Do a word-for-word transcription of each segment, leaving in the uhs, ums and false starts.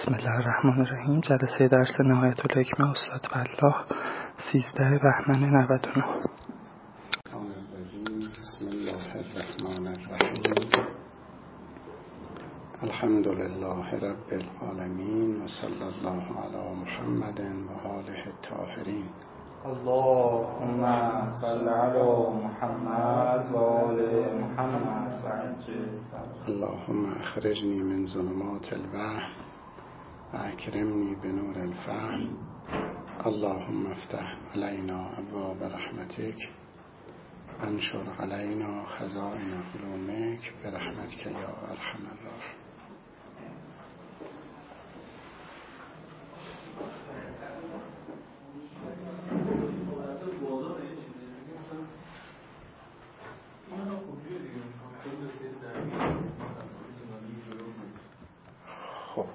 بسم الله الرحمن الرحیم. جلسه درس نهایت الحکمه استاد والله سیزده بهمن نود و نه. بسم الله الرحمن الرحیم. الحمد لله رب العالمین و صلی الله علی محمد و آله الطاهرین. اللهم صل علی محمد و آل محمد و عجل. اللهم اخرجنی من ظلمات الوهم و اکرمنی بنور الفهم. اللهم افتح علینا ابواب رحمتک انشر علینا خزائن علومک برحمتک یا ارحم الراحمین. خب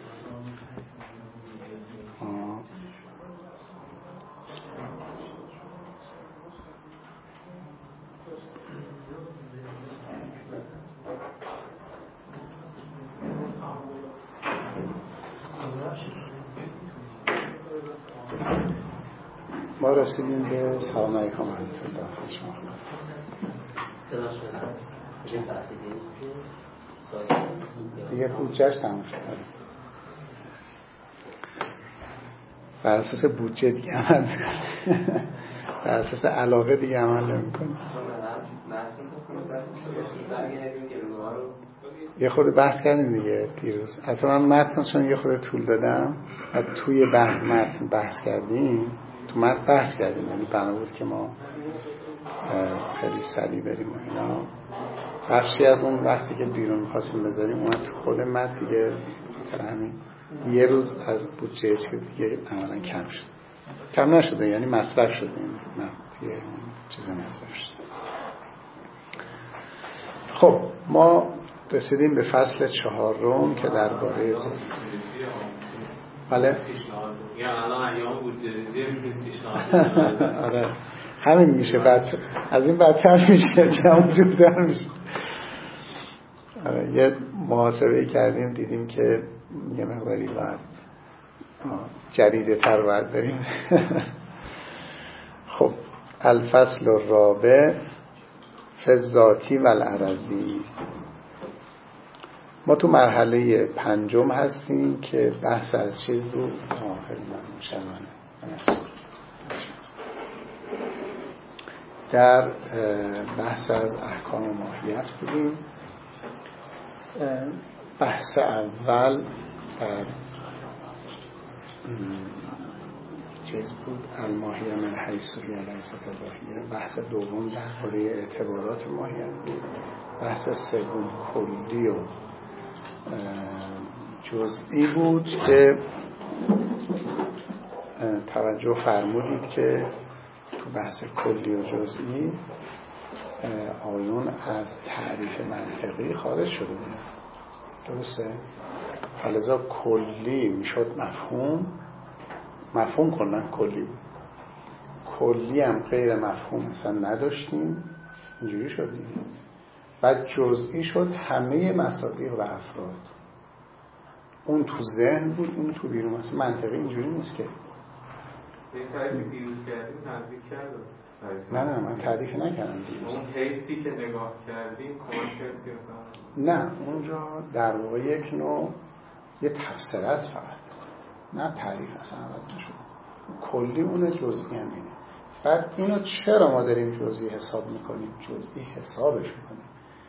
ما رسیدیم به سلام علیکم و رحمت الله شما. دیگه بودجهش تموم شد. بر اساس بودجه دیگه عمل میکنه، بر اساس علاقه دیگه عمل نمیکنه. یه خورده بحث کردیم دیگه دیروز. اصلا من متنشون یه خورده طول دادم و توی بحث متن بحث کردیم، تو متن بحث کردیم، یعنی بنا بود که ما خیلی سریع بریم و اینا. بخشی از اون وقتی که بیرون می‌خواستیم بذاریم اومد تو خود متن دیگه، مثلا همین یه روز از بودجه که دیگه عملاً کم شد. کم نشده، یعنی مصرف شده. نه دیگه چیز مصرف شد. خب ما رسیدیم به فصل چهارم که درباره بله آره همین میشه، بعد از این بدتر میشه، جمع جودتر میشه. آره یه محاسبه کردیم دیدیم که یه مقداری باید جریده تر باید بریم. خب الفصل الرابع فی الذاتی و العرضی. ما تو مرحله پنجم هستیم که بحث از چیز رو خیلی ممنون شمانه در بحث از احکام و ماهیت بودیم. بحث اول در چیز بود الماهیه من حیث هی لیست الهیه. بحث دوم درباره اعتبارات ماهیت بود. بحث سوم کلی و جزئی بود که توجه فرمودید که تو بحث کلی و جزئی آیون از تعریف منطقی خارج شده بود. درسته؟ فلذا کلی میشد مفهوم، مفهوم کنن کلی بود، کلی هم غیر مفهوم مثلا نداشتیم، اینجوری شدیم. بعد جزئی شد همه مصادیق و افراد. اون تو ذهن بود، اون تو بیرون. مثلا منطقی اینجوری نیست که این تعریفی دیروز کردیم نزدیک کردم. نه نه من تعریف نکردم دیروز. اون حیثی که نگاه کردیم کمک کردیم نه اونجا در واقع یک نوع یه تفسیر است فقط، نه تعریف اصلا عوض نشد. کلی اونه، جزئی هم اینه. بعد اینو چرا ما داریم جزئی حساب میکنیم؟ جزئی حسابش میکنیم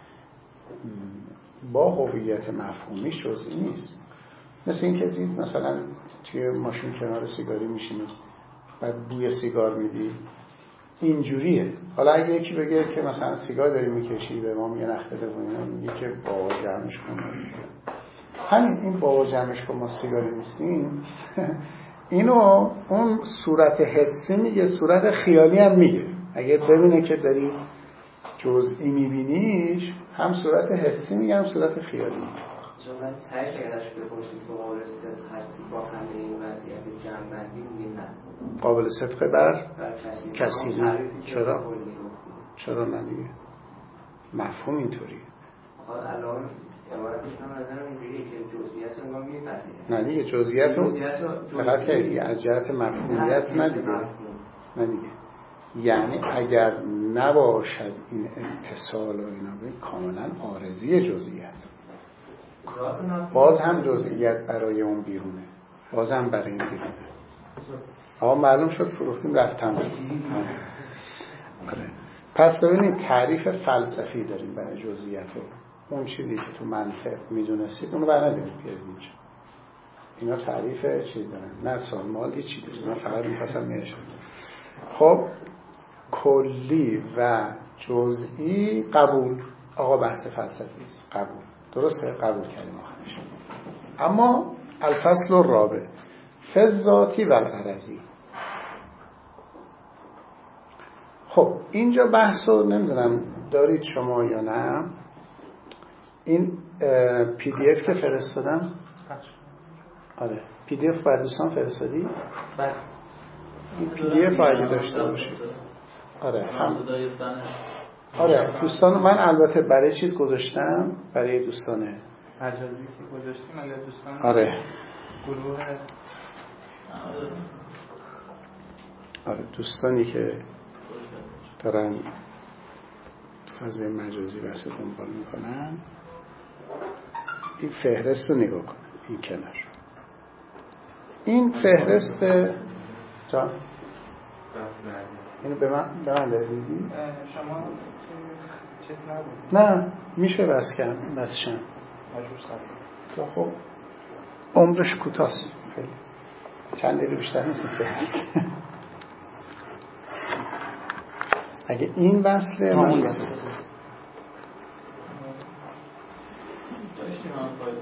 با هویت مفهومی جزئی نیست. مثل این که دید مثلا توی ماشین کنار سیگاری میشینید بعد بوی سیگار میدی، اینجوریه. حالا اگه یکی بگه که مثلا سیگار داری میکشی به ما یه نخ بده و اینا، میگه که بابا جمعش کن. همین این بابا جمعش کن ما سیگاری نیستیم. اینو اون صورت حسی میگه، صورت خیالی هم میگه. اگه ببینه که داری جزئی میبینیش، هم صورت حسی میگه هم صورت خیالی میگه. چون من تایش اگر ازش بپرسیم که قابل صدق هستی با همه این وضعیت جمع‌بندی میگیم نه. قابل صدق بر کسی چرا؟ چرا نه دیگه؟ مفهوم اینطوریه. حالا الان عبارتش هم نظرم اینجوریه که جزئیات رو ما میپذیریم، نه دیگه جزئیات رو فقط که از جهت مفهومیت نه دیگه نه دیگه یعنی اگر نباشد این اتصال و اینا به کاملا عارضی جزئیات، باز هم جزئیات برای اون بیرونه، باز هم برای این بیرونه. آقا معلوم شد فروختیم رفتم. پس ببینید تعریف فلسفی داریم برای جزئیات رو. اون چیزی که تو منطق میدونستید اونو برندارید بیارید اینجا. اینا تعریف چیز دارن، نه سالمال هیچ چیزی. من فقط میخواستم میشم. خب کلی و جزئی قبول. آقا بحث فلسفی است، قبول. درسته، قبول کردیم آخرش. اما الفصل الرابع فی الذاتی و العرضی. خب اینجا بحثو نمیدونم دارید شما یا نه. این پی دی اف که فرستادم، آره پی دی اف برای دوستان فرستادی؟ بله. این پی دی اف باید داشته باشید. آره هم آره دوستان من البته برای چیز گذاشتم، برای دوستانه مجازی که گذاشتیم اگر دوستان آره گروه آره دوستانی که دارن تو فضای مجازی بحث دنبال میکنن این فهرست رو نگاه کنن. این کنار این فهرست جان اینو به من به من داری میدی؟ شما چیز نبود؟ نه میشه بس کن بس شن مجبور سر تو خب عمرش کوتاست خیلی چند دقیقه بیشتر نیست فهرست. اگه این وصله من داشتیم هم باید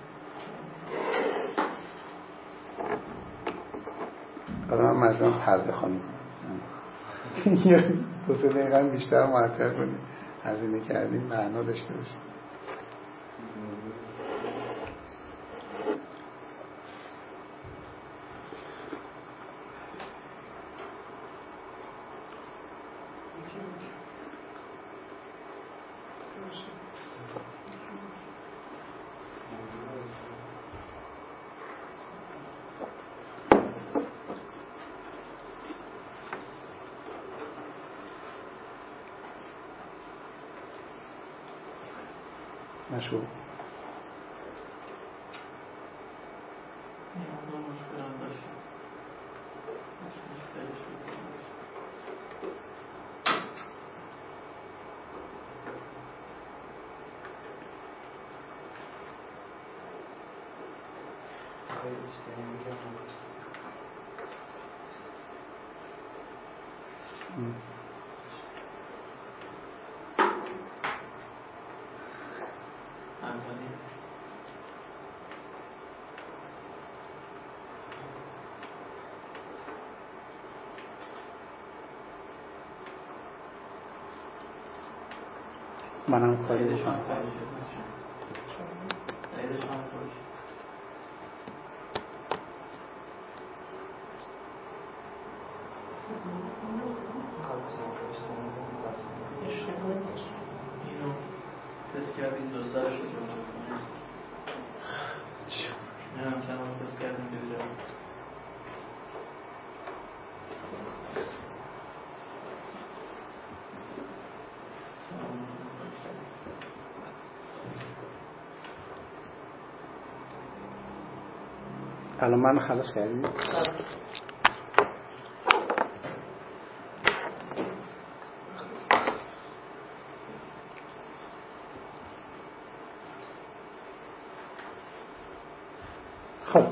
آدم مردم پرده خانیم یه دو سه دقیقه بیشتر معطل کنیم هزینه کردیم معنا داشته باشیم. نشو منم کاری دشان کاری دشان کاری اینو تست کردیم دو سرش رو جمعه کنیم نه هم چند هم تست کردیم دیگه الان من خلاص کردیم. خب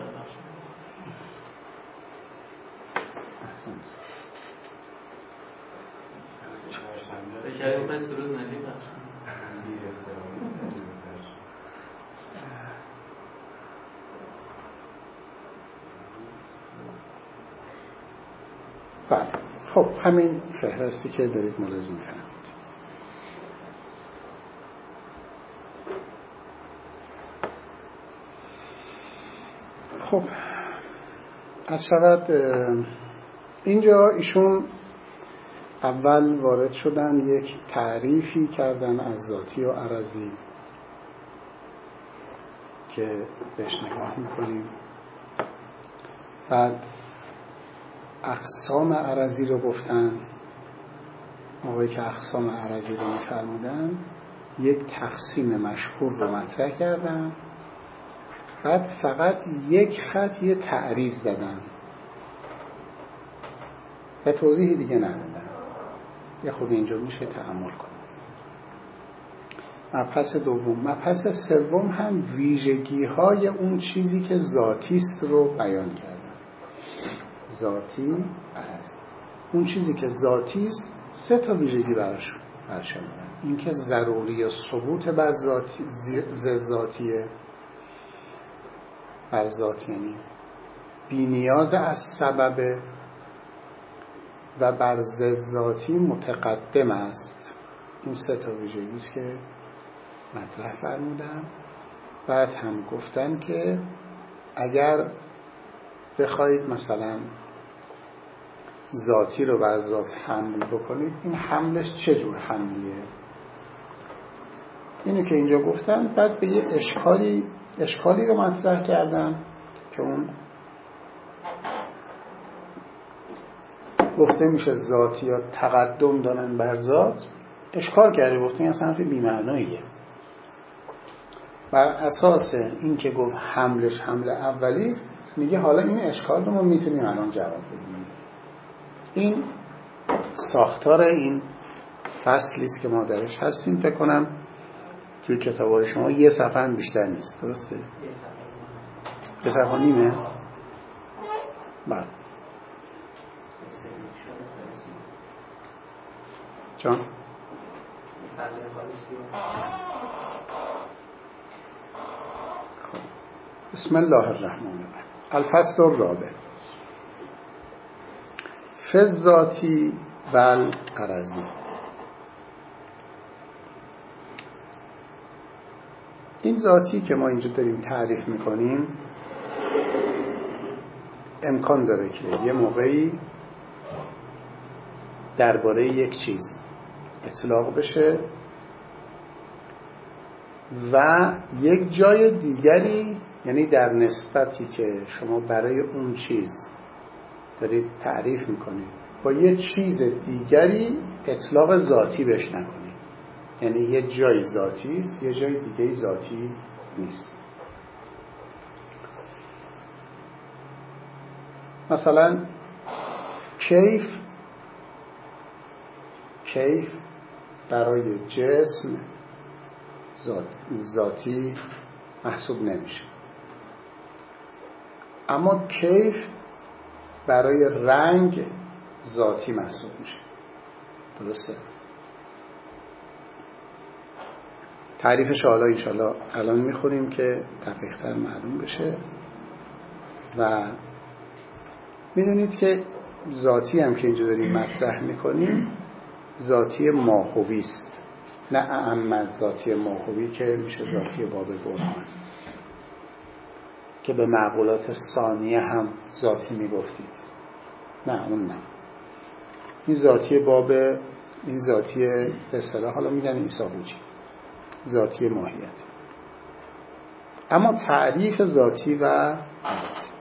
بشاری بخواه سرود نلی بخش بله خب همین فهرستی که دارید ملاحظه می‌کنید. خب از شود اینجا ایشون اول وارد شدن یک تعریفی کردن از ذاتی و عرضی که بهش نگاه میکنیم. بعد اقسام عرضی رو گفتن، موقعی که اقسام عرضی رو میفرمودن یک تقسیم مشهور رو مطرح کردن، بعد فقط یک خط یه تعریض دادن و توضیح دیگه ندادن. یه خود اینجا میشه تأمل کنیم. مبحث دوم. مبحث سوم هم ویژگی های اون چیزی که ذاتی است رو بیان کردن. ذاتی عرضی. اون چیزی که ذاتی است سه تا ویژگی براش برشن. این که ضروری ثبوت بر ذاتی ذاتیه، بر ذات یعنی بی نیاز از سبب، و بر ذاتی متقدم است. این سه تا ویژگی است که مطرح فرمودم. بعد هم گفتن که اگر بخواید مثلا ذاتی رو بر ذات حمل بکنید، این حملش چه جور حملیه؟ اینو که اینجا گفتن. بعد به یه اشکالی اشکالی رو مطرح کردن که اون گفته میشه ذاتی یا تقدم دارن بر ذات. اشکال کرده، گفته این اصلا بی معناییه. بر اساس این که گفت حملش حمل اولی است، میگه حالا این اشکال رو ما میتونیم الان جواب بدیم. این ساختار این فصلی است که ما درش هستیم. فکر کنم توی کتاب‌های شما یه صفحه هم بیشتر نیست، درسته؟ یه صفحه نیمه؟ بله. جان؟ خب. بسم الله الرحمن الرحیم. الفصل الرابع. فی الذاتی و العرضی. این ذاتی که ما اینجا داریم تعریف میکنیم امکان داره که یه موقعی درباره یک چیز اطلاق بشه و یک جای دیگری، یعنی در نسبتی که شما برای اون چیز دارید تعریف میکنید با یه چیز دیگری اطلاق ذاتی بهش نکنید. یعنی یه جای ذاتی است، یه جای دیگه ذاتی نیست. مثلا کیف کیف برای جسم ذات، ذاتی محسوب نمیشه، اما کیف برای رنگ ذاتی محسوب میشه. درسته؟ تعریفش حالا انشالله الان میخوریم که دقیق‌تر معلوم بشه. و میدونید که ذاتی هم که اینجا داریم مطرح میکنیم ذاتی ماهوی است، نه اعم از ذاتی ماهوی که میشه ذاتی باب برهان، که به معقولات ثانیه هم ذاتی میگفتید. نه اون نه. این ذاتی باب، این ذاتی به اصطلاح حالا میگن عیسابوچی، ذاتی ماهیت. اما تعریف ذاتی و عرضی.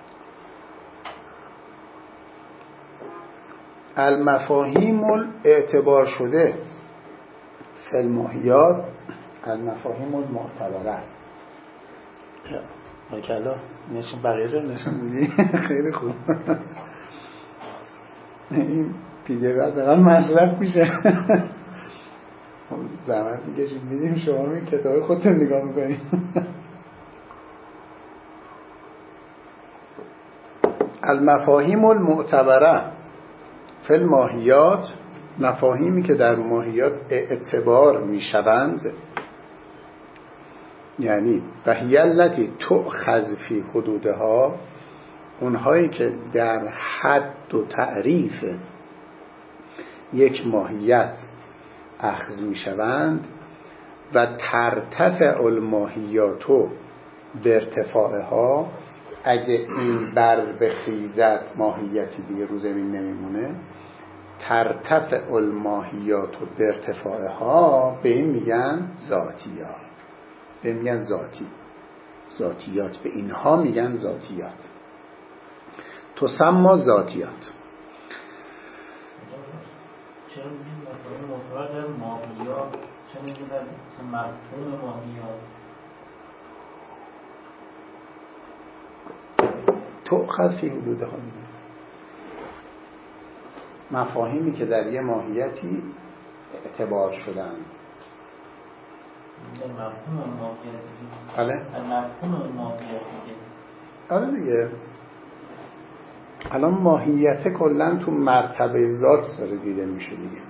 المفاهیم الاعتبار شده فی الماهیات، المفاهیم المعتبره. باکلا نشون بقیه جا نشون میدی. خیلی خوب. این پیده بعد دقیقا مصرف میشه. زحمت میکشید میدیم شما می کتاب خودتون نگاه میکنید. المفاهیم المعتبره فی الماهیات، مفاهیمی که در ماهیات اعتبار میشوند، یعنی وهی التی تؤخذ فی حدودها، اونهایی که در حد و تعریف یک ماهیت اخذ میشوند و ترتفع الماهیات به ارتفاعها، اگه این بر بخیزد ماهیتی دیگه رو زمین نمیمونه، ترتفع الماهیات به ارتفاعها، به این میگن ذاتی ها، به این میگن ذاتی. ذاتیات، به اینها میگن ذاتیات. تسمى ذاتیات. چرا میگیم مفهوم مفرد ماهیات؟ چرا میگیم مفهوم ماهیات؟ تؤخذ فی حدودها، مفاهیمی که در یه ماهیتی اعتبار شدند. مفهوم ماهیتی. بله؟ مفهوم ماهیتی. آره دیگه. الان ماهیت کلا تو مرتبه ذات داره دیده میشه دیگه.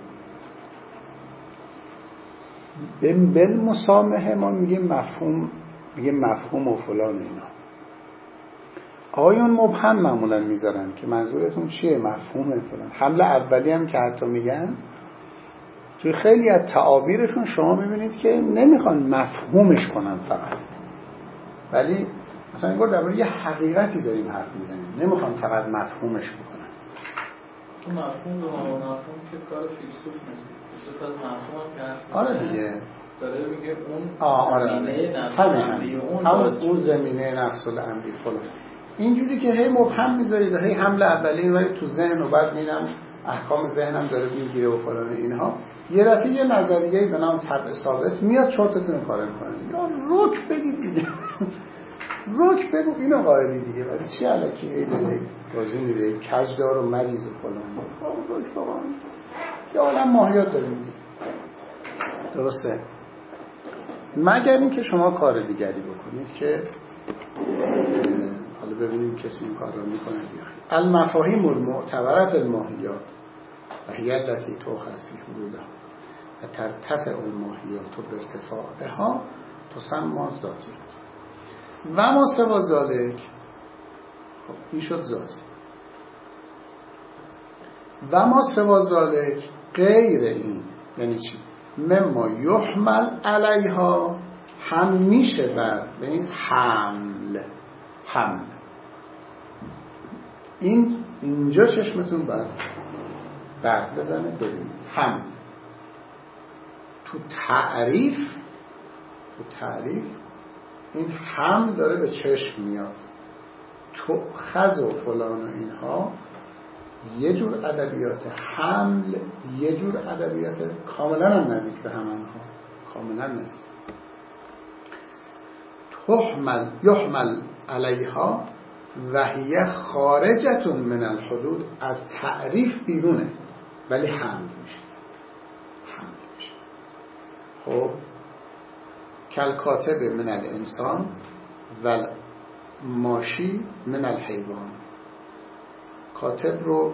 بالمسامحه ما میگیم مفهوم، میگیم مفهوم و فلان اینا. آقایون مبهم معمولا میذارن که منظورتون چیه مفهوم فلان. حمله اولی هم که حتی میگن توی خیلی از تعابیرشون شما میبینید که نمیخوان مفهومش کنن فقط، ولی مثلا انگار در مورد یه حقیقتی داریم حرف میزنیم، نمیخوان فقط مفهومش بکنن. تو مفهوم و مفهوم که کار فیلسوف نیست، فیلسوف از مفهوم که آره دیگه داره میگه اون آره زمینه نفس همین اون اون زمینه نفس الامری فلان. اینجوری که هی مبهم میذارید و هی حمله اولی ولی تو ذهن و بعد میرم احکام ذهنم داره میگیره و فلان اینها، یه دفعه یه نظریه به نام طبع ثابت میاد چرتتون رو پاره میکنه. یا رک بگید دیگه، رک بگو اینو قائلی دیگه، ولی چی الکی هی داره بازی میره کجدار و مریض و فلان. رک بابا یه عالم ماهیات داریم درسته، مگر اینکه شما کار دیگری بکنید که حالا ببینیم کسی این کار رو میکنه یا خیر. المفاهیم المعتبره الماهیات و هی التي تؤخذ فی حدودها و ترتفع الماهیات بارتفاعها تسمى ذاتیات و ما سوا ذلک. خب این شد ذاتی. و ما سوا ذلک غیر این یعنی چی؟ مما یحمل علیها، هم میشه بر ببین حمل حمل این اینجا چشمتون بر بر بزنه ببینید حمل تو تعریف تو تعریف این حمل داره به چشم میاد. تو خز و فلان و اینها یه جور ادبیات حمل، یه جور ادبیات کاملا هم نزدیک به همانها، کاملا نزدیک. تحمل یحمل علیها و هی خارجتون من الحدود، از تعریف بیرونه ولی حمل میشه، حمل میشه. خب کل کاتب من الانسان و ماشی من الحیوان. کاتب رو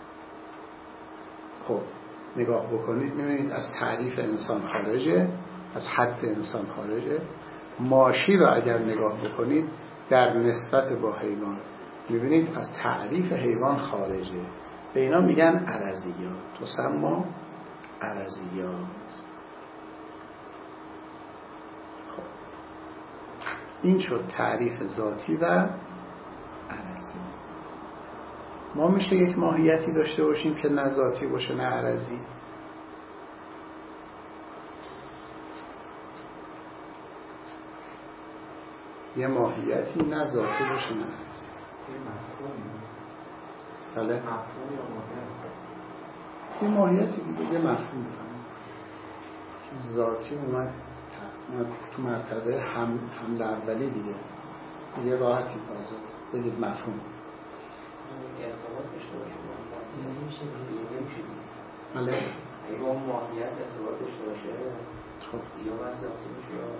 خب نگاه بکنید میبینید از تعریف انسان خارجه، از حد انسان خارجه. ماشی رو اگر نگاه بکنید در نسبت با حیوان میبینید از تعریف حیوان خارجه. به اینا میگن عرضیات، تسمى عرضیات. خب این شد تعریف ذاتی و عرضی. ما میشه یک ماهیتی داشته باشیم که نه ذاتی باشه نه عرضی؟ یه ماهیتی نه ذاتی باشه نه عرضی. بله؟ یه ماهیتی دیگه، یه مفهوم ذاتی اومد تو مرتبه هم حمل اولی دیگه، دیگه راحتی آزاد بگید مفهوم. ارتباط داشته باشه با نمیشه نمیشه بله اگه با ماهیت ارتباط داشته باشه خب یا بس ذاتی باشه یا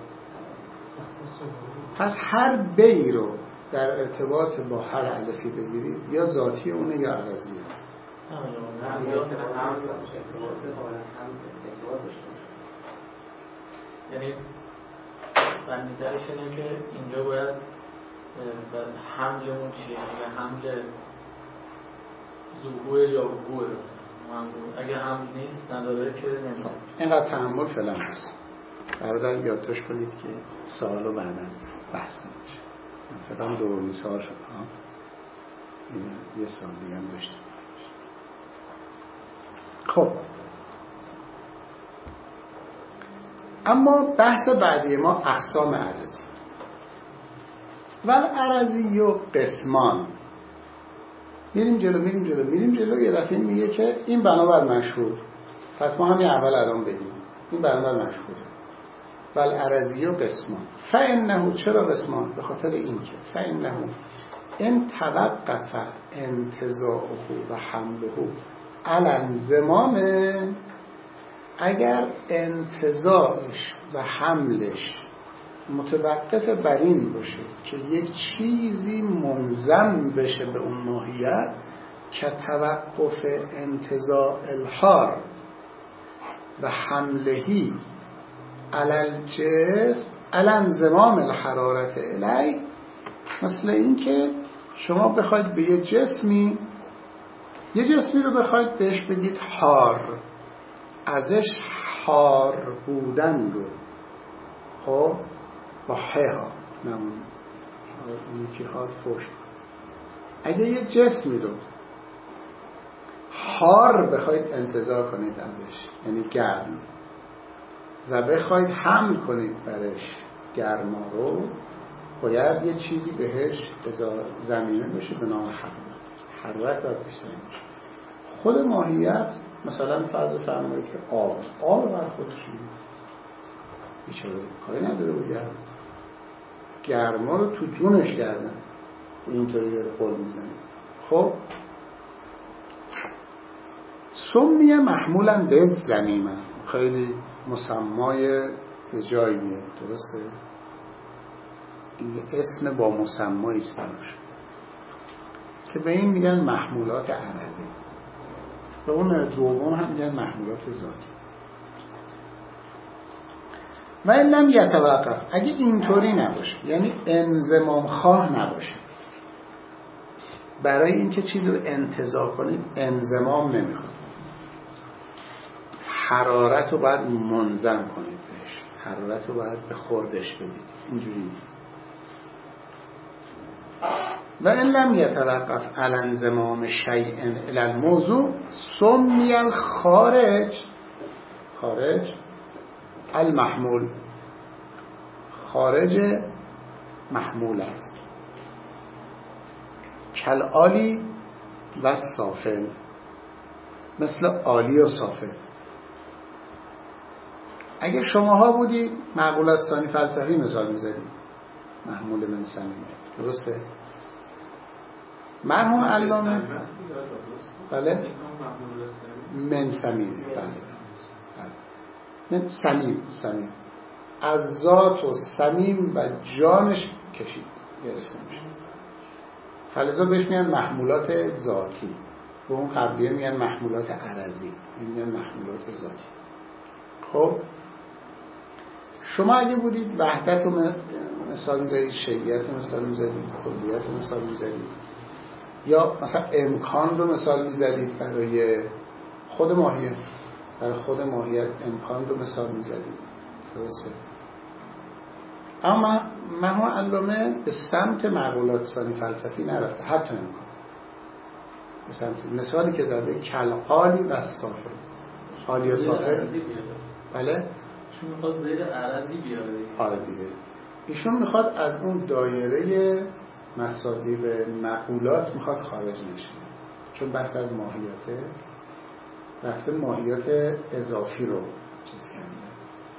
پس هر بی رو در ارتباط با هر الفی بگیرید یا ذاتی اونه یا عرضیه. نه یا ارتباط حالا هم ارتباط داشته باشه. یعنی بندیدرش اینه که اینجا باید حملمون چیه؟ اگه حمل ظهور یا وقوع اگه حمل نیست نداره که نمیشه. اینقدر تحمل فعلا هست. برادر یادداشت کنید که سوالو بعدا بحث کنید. فعلا دومی سوال شد ها. یه سوال دیگه هم داشتیم. خب اما بحث بعدی ما اقسام عرضی. ول عرضی و قسمان. میریم جلو میریم جلو میریم جلو یه دفعه میگه که این بنابر مشهور. پس ما همین اول الان بگیم این بنابر مشهوره. ول عرضی و قسمان. فانه، چرا قسمان؟ به خاطر این که فانه ان توقف انتزاعه و حمله علی انضمام، اگر انتزاعش و حملش متوقف بر این باشه که یک چیزی منضم بشه به اون ماهیت، که توقف انتزاع الحار و حملهی علی الجسم علی انضمام الحرارت الی، مثل این که شما بخواید به یه جسمی یه جسمی رو بخواید بهش بگید حار، ازش حار بودن رو، خب با ه ها نمون اون یکی حار فوش، اگه یه جسمی رو حار بخواید انتزاع کنید ازش، یعنی گرم، و بخواید حمل کنید برش گرما رو، باید یه چیزی بهش زمینه بشه به نام حرارت. حرارت باید بسنید. خود ماهیت مثلا فرض فرمایید که آب آب بر خودش بیچاره کاری نداره و گرم گرما رو تو جونش گردن اینطوری داره قول میزنه. خب سمیه محمولا به زمیمه، خیلی مسمای به جاییه، درسته؟ این اسم با مسمایی است براش که به این میگن محمولات عرضی، به اون دوم هم میگن محمولات ذاتی. و این لم یتوقف، اگه اینطوری نباشه، یعنی انضمام خواه نباشه، برای اینکه چیزی رو انتزاع کنید انضمام نمیخواد، حرارت رو باید منظم کنید بهش، حرارت رو باید به خوردش بدید، اینجوری. و این لم یتوقف علی انضمام شیء الی الموضوع سمی الخارج، خارج المحمول، خارج محمول است، کل عالی و سافل، مثل عالی و سافل. اگه شماها بودید معقولات ثانی فلسفی مثال میزدید، محمول من سمیم، درسته؟ مرحوم علامه بله من سمیم، بله من سمیم، سمیم از ذات و سمیم و جانش کشید گرفته میشه، فلزا بهش میگن محمولات ذاتی، به اون قبلیه میگن محمولات عرضی، این میگن محمولات ذاتی. خب شما اگه بودید وحدت رو مثال میزدید، شیعیت رو مثال میزدید، کلیت رو مثال میزدید، یا مثلا امکان رو مثال میزدید برای خود ماهیت، برای خود ماهیت امکان رو مثال میزدید، درسته؟ اما مرحوم علامه به سمت معقولات ثانی فلسفی نرفته، حتی امکان به سمت مثالی که زده کل عالی و صافل، عالی و صافل، بله ایشون میخواد زیر عرضی بیاره. آره دیگه، ایشون میخواد از اون دایره مصادیق معقولات میخواد خارج نشه، چون بحث از ماهیته رفته ماهیات اضافی رو چیز کرده.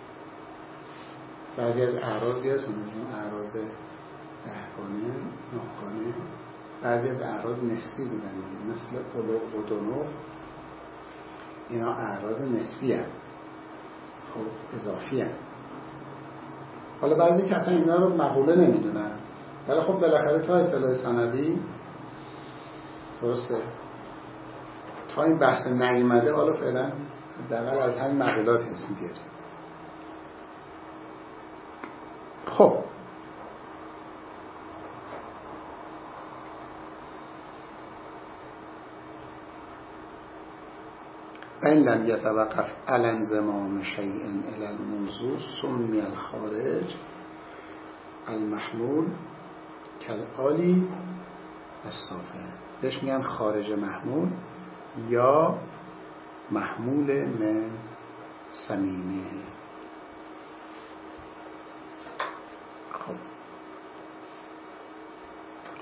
بعضی از اعراض یادتونه اون اعراض دهگانه نهگانه، بعضی از اعراض نسبی بودن مثل قلوق و دنوق، اینا اعراض نسبی هست، خب اضافی هست. حالا بعضی که اصلا اینا رو مقوله نمیدونن، ولی خب بالاخره تا اطلاع سندی درسته، تا این بحث نیامده حالا فعلا حداقل از همین مقولات اسم میگیره. خب این لم یتوقف علی انضمام شیء الی الموضوع سمی الخارج المحمول کالعالی الصافل، بهش میگن خارج محمول یا محمول من صمیمه. خب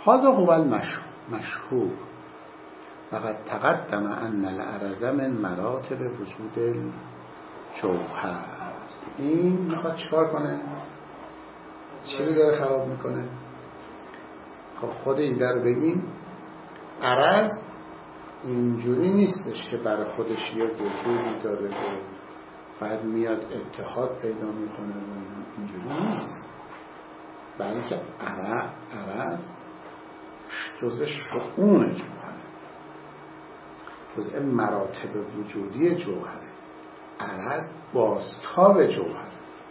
هذا هو المشهور فقد تقدم ان العرض من مراتب وجود الجوهر. این میخواد چیکار کنه؟ چی رو داره خراب میکنه؟ خب خود این در بگیم عرض اینجوری نیستش که برای خودش یه وجودی داره و بعد میاد اتحاد پیدا میکنه و اینجوری نیست، بلکه عرض جزء شؤون جوهره، جزء مراتب وجودی جوهره. عرض بازتاب جوهره.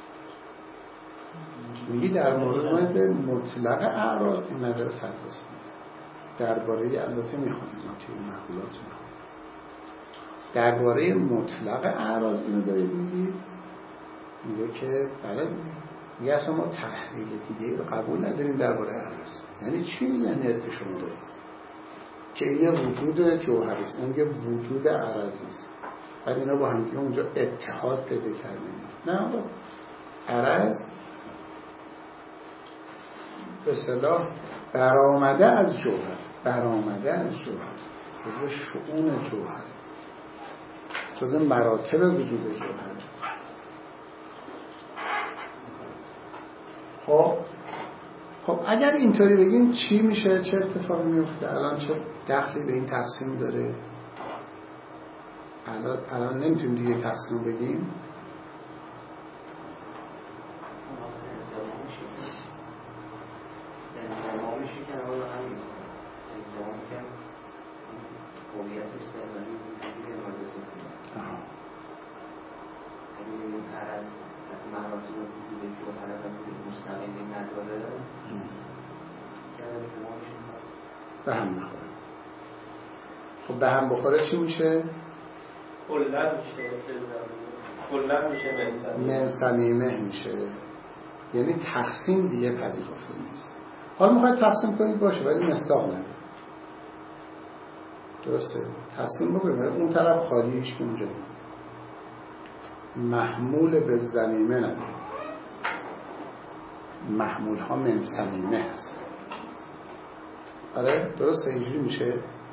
میگی در مورد مطلق اعراض این نداره سربستی، درباره البته میخونیم ما توی مقولات میخونیم درباره مطلق اعراض اینو دارید میگید، میگه که بله میگه اصلا ما تحلیل دیگه رو قبول نداریم درباره اعراض. یعنی چی ذهنیت که شما دارید که این وجود جوهری است، این وجود اعراضی است، بعد اینا با هم اونجا اتحاد پیدا کردن. نه آقا، عرض به اصطلاح برآمده از جوهر، برآمده از جوهر، جزء شؤون جوهر، جزء مراتب وجود جوهر. خب خب اگر اینطوری بگیم چی میشه؟ چه اتفاقی میفته؟ الان چه دخلی به این تقسیم داره؟ الان الان نمیتونیم دیگه تقسیم بگیم. به هم بخوره. خب به هم بخوره چی میشه؟ کلا میشه کلا میشه من صمیمه میشه. یعنی تقسیم دیگه پذیرفته نیست. حالا میخواید تقسیم کنید باشه ولی مصداق نداره. درسته؟ تقسیم بکنید اون طرف خالیش که اونجا محمول به ضمیمه نداره. محمول ها من صمیمه هست. آره درسته اینجوری میشه.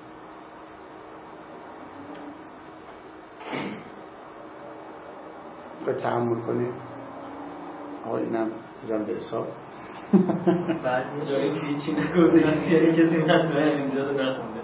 به تحمل کنید آقا اینم بزن به حساب. بعضی جایی که هیچی نگفتن که کسی نتونه اینجا رو نخونده.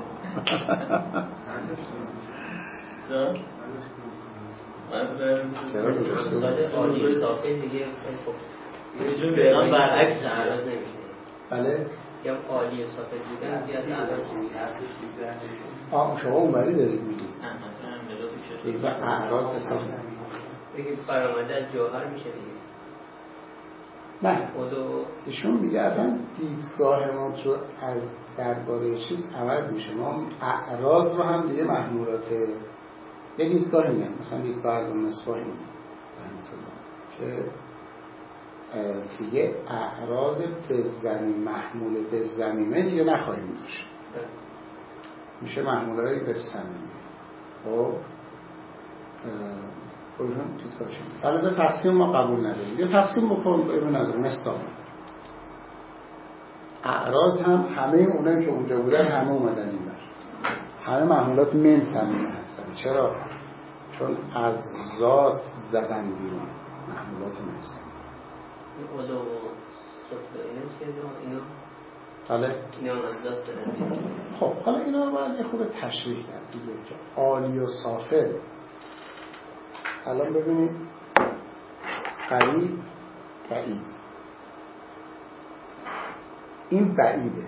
چرا گذاشته بود؟ آنی صافه دیگه خب یه جور بیران برعکس عرض نمیشه. بله؟ یا عالی صافه دیگه زیاد عرض نمیشه. آه شما اونوری دارید میگید نه مثلا ملوتی و اعراض حساب بگید برآمده از جوهر میشه دیگه. نه خودو ایشون میگه اصلا دیدگاه ما تو از درباره چیز عوض میشه. ما اعراض رو هم دیگه محمولات یه دیدگاهی نه، مثلا دیدگاه علم مصباحی که دیگه اعراض به زمین محمول به زمینه دیگه نخواهیم داشت، میشه محمولای به زمینه. خب خودشون دیدگاه شد فلزا تقسیم ما قبول نداریم. یا تقسیم بکن قبول نداریم مستاق نداریم. اعراض هم همه اونایی که اونجا بودن همه اومدن این بر همه محمولات من زمینه هستن. چرا؟ چون از ذات زدن بیرون محمولات من زمینه. این اولو صفر اینه چیه اینا؟ بله اینا از ذات زدن بیرون. خب حالا اینا رو باید یه خود تشریح کرد دیگه که عالی و صافل. الان ببینید قریب بعید، این بعیده،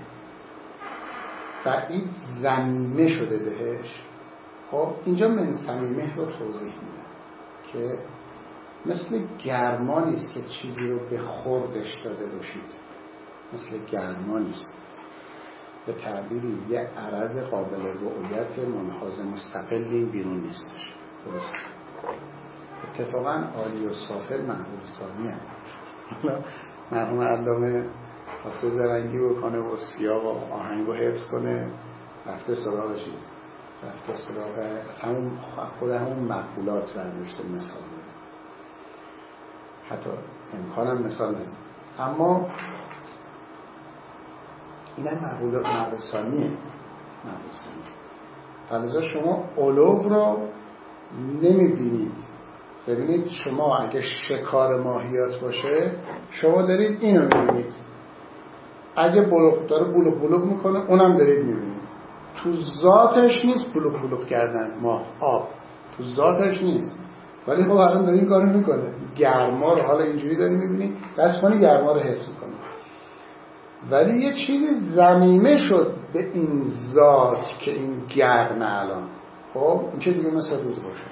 بعید ضمیمه شده بهش. خب اینجا من صمیمه رو توضیح میده که مثل گرمانی است که چیزی رو به خوردش داده باشید، مثل گرمانی است. به تعبیری یه عرض قابل رؤیت منحاز مستقلی بیرون نیستش. درست؟ اتفاقا عالی و صافل محبوب ثانی هم مرحوم علامه خواسته زرنگی بکنه و سیاق و آهنگ رو حفظ کنه، رفته سراغ چیز، رفته سراغ از همون خود همون مقولات برداشته مثال بده. حتی امکانم مثال نده. اما این هم معقول معقول ثانیه معقول ثانیه. فلذا شما علو رو نمیبینید. ببینید شما اگه شکار ماهیات باشه شما دارید اینو میبینید، اگه بلوغ داره بلوغ بلوغ میکنه اونم دارید میبینید. تو ذاتش نیست بلوغ بلوغ کردن ماه آب، تو ذاتش نیست، ولی خب الان داره این کارو میکنه. گرما رو حالا اینجوری داری میبینی، بس کنی گرما رو حس میکنی، ولی یه چیزی ضمیمه شد به این ذات که این گرمه الان. خب این که دیگه مثل روز باشه.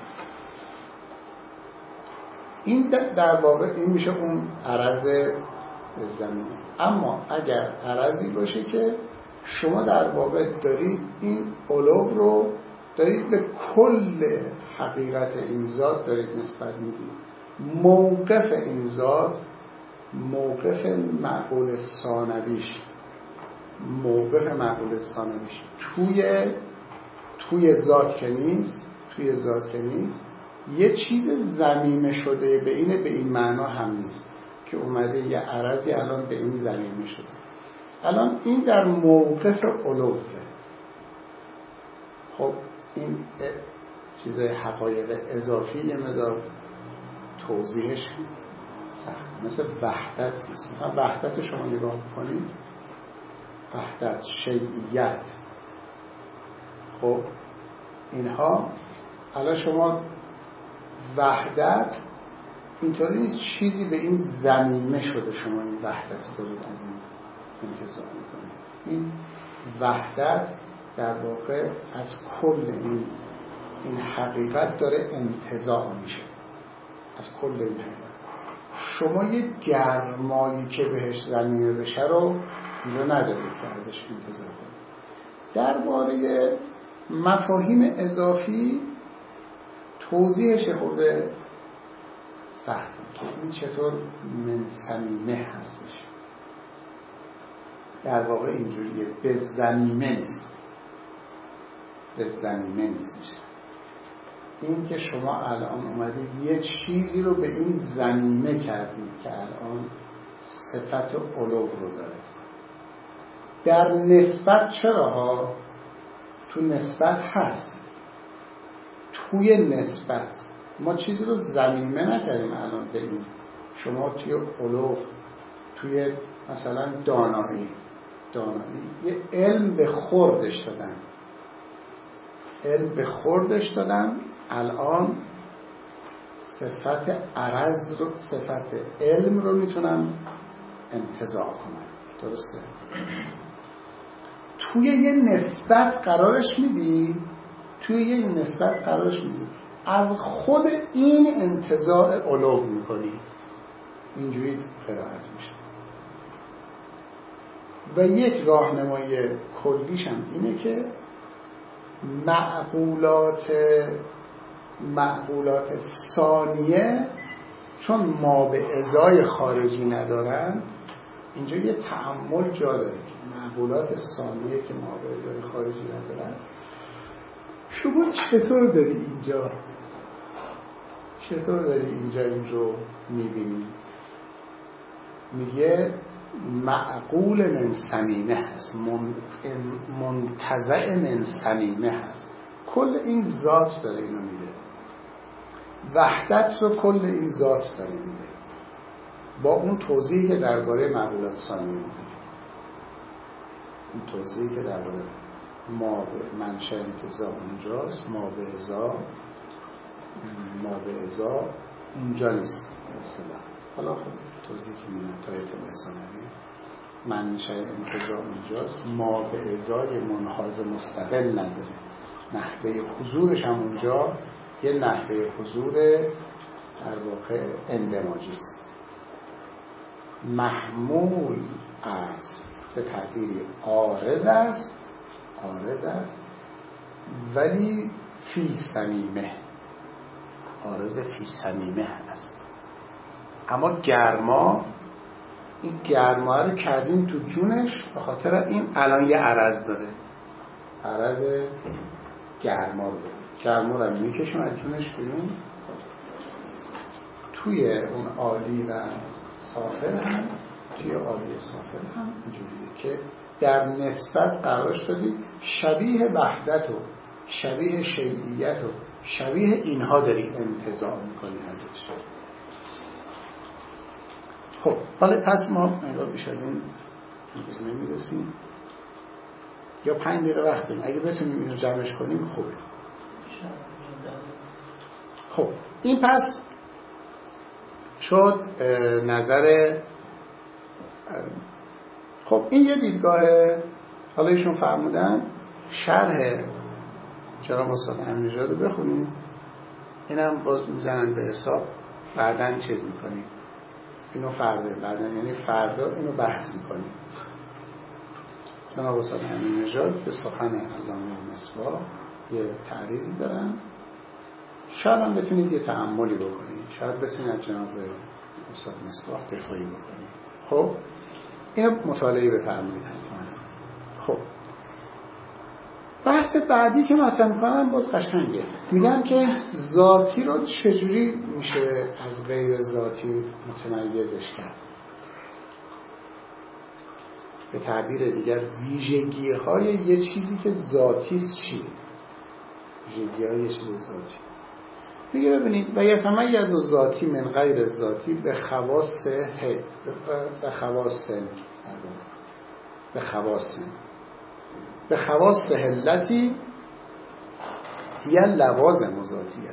این در واقع این میشه اون عرض زمینه. اما اگر عرضی باشه که شما در واقع دارید این علو رو دارید به کل حقیقت این ذات دارید نسبت میدید، موقف این ذات موقف معقول ثانویش موقف معقول ثانویش توی توی ذات که نیست توی ذات که نیست یه چیز ضمیمه شده به اینه، به این معنا هم نیست که اومده یه عرضی الان به این ضمیمه شده. الان این در موقف علوه. خب این چیز حقایق اضافی یه مقدار توضیحش سخت، مثل وحدت نیست. مثلا وحدت شما نگاه کنید، وحدت، شیعیت، خب اینها الان شما وحدت اینطوری نیست چیزی به این ضمیمه شده شما این وحدت دارید از این انتزاع میکنید. این وحدت در واقع از کل این این حقیقت داره انتزاع میشه، از کل این حقیقت. شما یه گرمایی که بهش ضمیمه بشه رو اینجا ندارید که ازش انتزاع کنید. درباره مفاهیم اضافی توضیحش خود سخته که این چطور من صمیمه هستش. در واقع اینجوریه، به ضمیمه نیست، به ضمیمه نیستش. این که شما الان اومدید یه چیزی رو به این ضمیمه کردید که الان صفت علو رو داره. در نسبت چرا ها؟ تو نسبت هست، توی نسبت ما چیزی رو ضمیمه نکردیم الان به این. شما توی علو، توی مثلا دانایی دانایی یه علم به خوردش دادن، علم به خوردش دادن، الان صفت عرض رو، صفت علم رو میتونن انتزاع کنن. درسته؟ توی یه نسبت قرارش میدی، توی یه نسبت قرارش میدی، از خود این انتزاع علو میکنی، اینجوری قرائت میشه. و یک راهنمای کلیش هم اینه که معقولات معقولات ثانیه چون ما به ازای خارجی ندارن، اینجا یه تأمل جا داره که معقولات ثانیه که ما به ازای خارجی ندارن، شما چطور داری اینجا چطور داری اینجا این رو میبینی؟ میگه معقول من صمیمه هست، منتزع من صمیمه هست. کل این ذات داره اینو میده، وحدت رو کل این ذات داره میده، با اون توضیحی که درباره معقولات ثانیه میده. این توضیحی که درباره ما به منشأ انتزاع اونجاست، ما به ازا ما به ازا اونجا نیست اصطلاح. حالا خب توضیحی که میدن تا اطلاع ثانوی، منشأ انتزاع اونجاست، ما به ازای منحاز مستقل نداره، نحوه حضورش هم اونجا یه نحوه حضور در واقع اندماجی است، محمول از به تعبیری عارض است عارض است ولی فی صمیمه، عارض فی صمیمه هست. اما گرما، این گرما رو کردیم تو جونش، به خاطر این الان یه عرض داره، عرض گرما رو گرما رو میکشیم از جونش بیرون. توی اون عالی و سافل هم توی عالی و سافل هم اینجوریه که در نسبت قرارش دادی شبیه وحدت و شبیه شیعیت و شبیه اینها داری انتزاع میکنی ازش. خب حالا پس ما انگار بیش از این امروز نمیرسیم یا پنج دقیقه وقت داریم، اگه بتونیم اینو جمعش کنیم خوبه. خب این پس شد نظر. خب این یه دیدگاهه. حالا ایشون فرمودن شرح جناب استاد امیرنژاد رو بخونیم، اینم باز میزنن به حساب، بعدن چیز میکنیم اینو فردا، بعدن یعنی فردا اینو بحث میکنیم. جناب استاد امیرنژاد به سخن علامه مصباح یه تعریضی دارن، شاید هم بتونید یه تأملی بکنید، شاید بتونید از جناب استاد مصباح دفاعی بکنید. خب اینو مطالعه بفرمایید حتما. خب بحث بعدی که مطرح میکنم باز قشنگه، میگن که ذاتی رو چجوری میشه از غیر ذاتی متمیزش کرد. به تعبیر دیگر ویژگی های یه چیزی که ذاتی است چیه؟ ویژگی های یه چیز ذاتی. میگه ببینید و یتمیز ذاتی من غیر ذاتی به خواص ه به خواص به خواص به خواص علتی یا لوازم ذاتیت.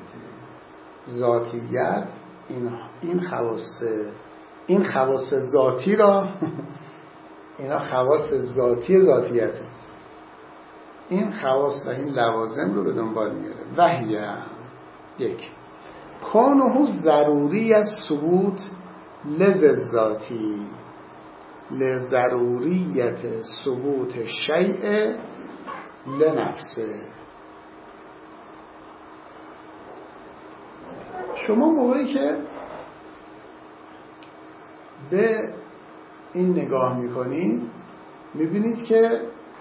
ذاتیت این این خواص این خواص ذاتی را اینا خواص ذاتی ذاتیت، این خواص و این لوازم رو به دنبال میاره. وحیه یک کونه ضروری از ثبوت لز ذاتی لضروریت ثبوت شیء لنفسه. شما موقعی که به این نگاه میکنید میبینید که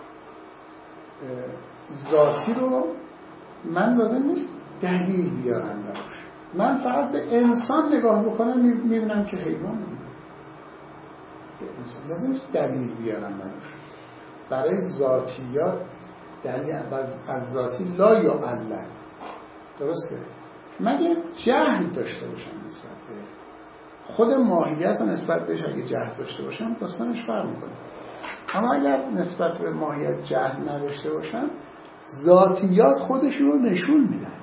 ذاتی رو من لازم نیست دلیل بیارم براش، من فقط به انسان نگاه بکنم میبینم که حیوان دیگه. به انسان لازم نیست دلیل بیارم براش. برای ذاتیات دلیل از ذاتی لا یا علل، درسته؟ مگه جهل داشته باشم نسبت به خود ماهیت و نسبت بهش، اگه جهل داشته باشم داستانش فرق میکنه. اما اگر نسبت به ماهیت جهل نداشته باشم ذاتیات خودشون رو نشون میدن.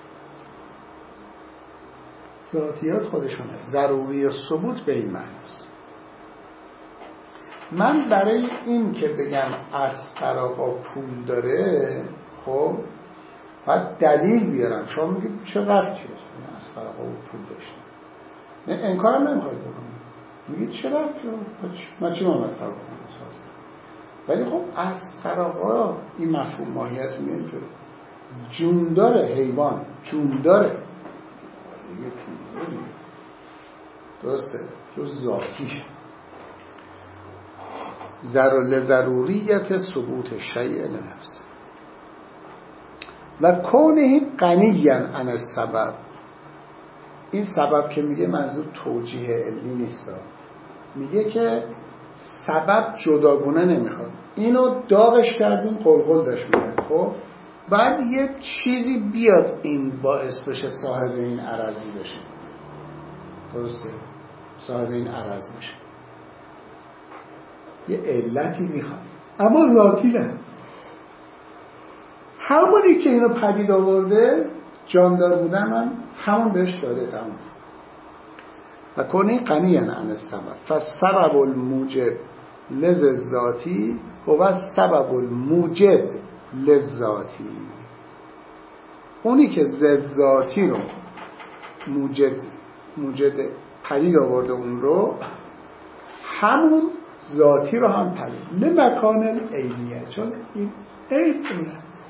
ذاتیات خودشونه ضروری ثبوت به این معناست. من برای این که بگم اسقراقا پول داره، خب باید دلیل بیارم. شما میگید چه رفت چیه اسقراقا پول داشته، نه انکار نمیخواید بکنید، میگید چه رفت من چی مامد فرق کنم. ولی خب اسقراقا این مفهوم ماهیت میگه که جون داره، حیوان جون داره دیگه، جون داره دیگه، درسته، جز ذاتیش. لضروریت ثبوت شیء لنفس و کونه غنیا عن السبب. این سبب که میگه منظور توجیه علمی نیست، میگه که سبب جداگونه نمیخواد. اینو داغش کردیم قلقل داشت میگه، خب بعد یه چیزی بیاد این باعث بشه صاحب این اراضی بشه، درسته، صاحب این عرض بشه، یه علتی میخواد، اما ذاتی نه. همونی که اینو پدید آورده جاندار بودن من همون بهش داده تمام. و کنی غنی عن السبب فالسبب الموجب لز ذاتی و سبب الموجب لذاتی. اونی که ذاتی رو موجد موجد پدید آورده اون رو، همون ذاتی رو هم پدید لمکان العینیه، چون این عین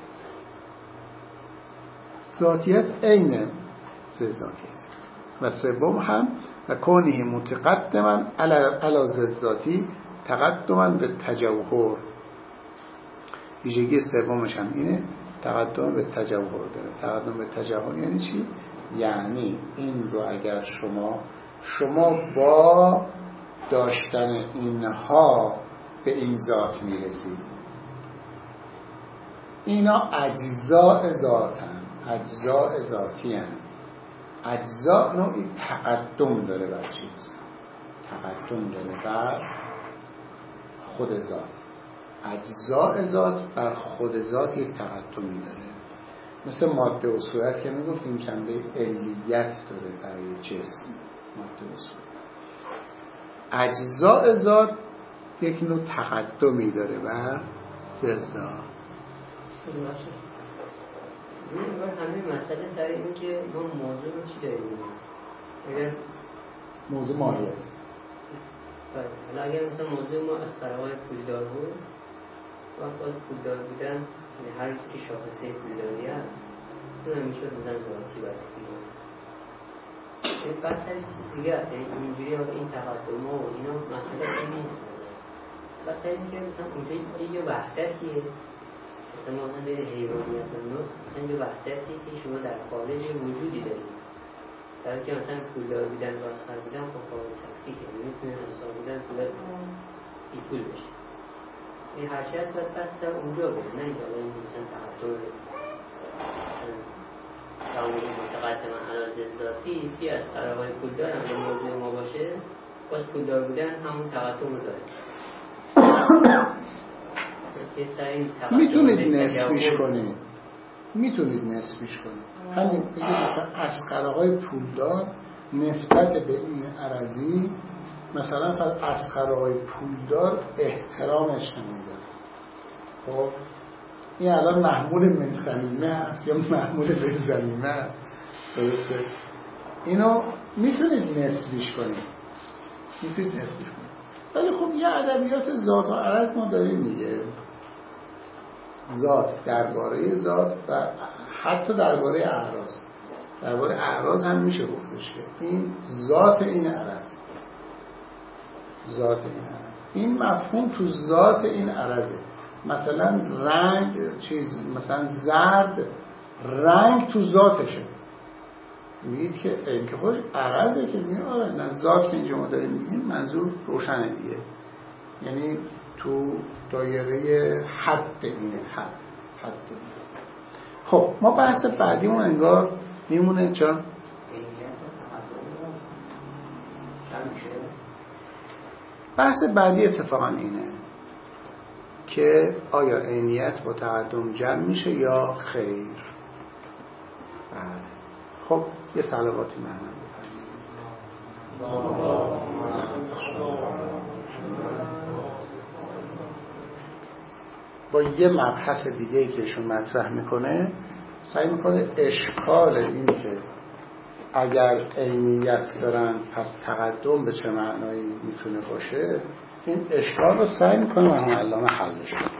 ذاتیت عین ذاتیت. و سوم هم و کونه متقدما علی ذاتی تقدما به تجوهر. ویژگی سومش هم اینه، تقدم به تجوهر داره. تقدم به تجوهر یعنی چی؟ یعنی این رو اگر شما شما با داشتن اینها به این ذات میرسید. اینا اجزاء ذاتن، اجزاء ذاتی هن. اجزاء نوعی تقدم داره بر چیز، تقدم داره بر خود ذات. اجزاء ذات بر خود ذات یک تقدمی داره، مثل ماده و صورت که میگفتیم جنبه علیت داره برای جسم. ماده و صورت، اجزاء ذات یک نوع تقدمی داره بر ذات. همه مسئله سر این که ما موضوع رو چی داریم؟ اگر موضوع ماهیت، حالا اگر مثلا موضوع ما از سرهای پولدار بود، وقت باز پولدار بودن، یعنی هر چی که شاخصه پولداری هست اون همیشه بودن ذاتی برای پولدار. یعنی بس هر چیز دیگه هست، یعنی اینجوری ها این تقدم ها و اینا مسئله این نیست. بس هر این که مثلا اونجا یه وحدتیه، مثلا ما مثلا دید حیوانیت و نوع مثلا یه وحدتی که شما در خارج وجودی دارید، در حالی که مثلا پولدار بودن و اسخر بودن خب قابل تفکیکه، میتونه اسخر بودن پولدار بی پول بشه. این هرچی هست باید بس اونجا بده، نه این آقای مثلا تقدم تعامل متقدم علاوه ذاتی که از قرارهای پولدار هم به موضوع ما باشه، باز پولدار بودن همون تقدم رو داره. میتونید نسبیش کنید، میتونید نسبیش کنید. همین بگید مثلا اسخرهای پولدار نسبت به این عرضی، مثلا فقط اسخرهای پولدار احترامش نمیداره. خب این الان محمول من صمیمه هست یا محمول به زمیمه هست، درسته؟ اینو میتونید نسبیش کنید، میتونید نسبیش کنید. ولی خب یه ادبیات ذات و عرض ما داریم دیگه، ذات درباره ذات و حتی درباره اعراض. درباره اعراض هم میشه گفتش که این ذات این عرض، ذات این عرض، این مفهوم تو ذات این عرضه. مثلا رنگ چیز، مثلا زرد رنگ تو ذاتشه، میگید که این که خود عرضه که میگه آره نه ذات که اینجا ما داریم میگیم منظور روشنه دیگه، یعنی تو دایره حد اینه، حد حد اینه. خب ما بحث بعدیمون انگار میمونه چون بحث بعدی اتفاقا اینه که آیا عینیت با تقدم جمع میشه یا خیر. خب یه صلواتی معنی با یه مبحث دیگه که ایشون مطرح میکنه سعی میکنه اشکال این که اگر عینیت دارن پس تقدم به چه معنایی میتونه باشه، این اشکال رو سعی میکنه و هم علامه حلش کنه.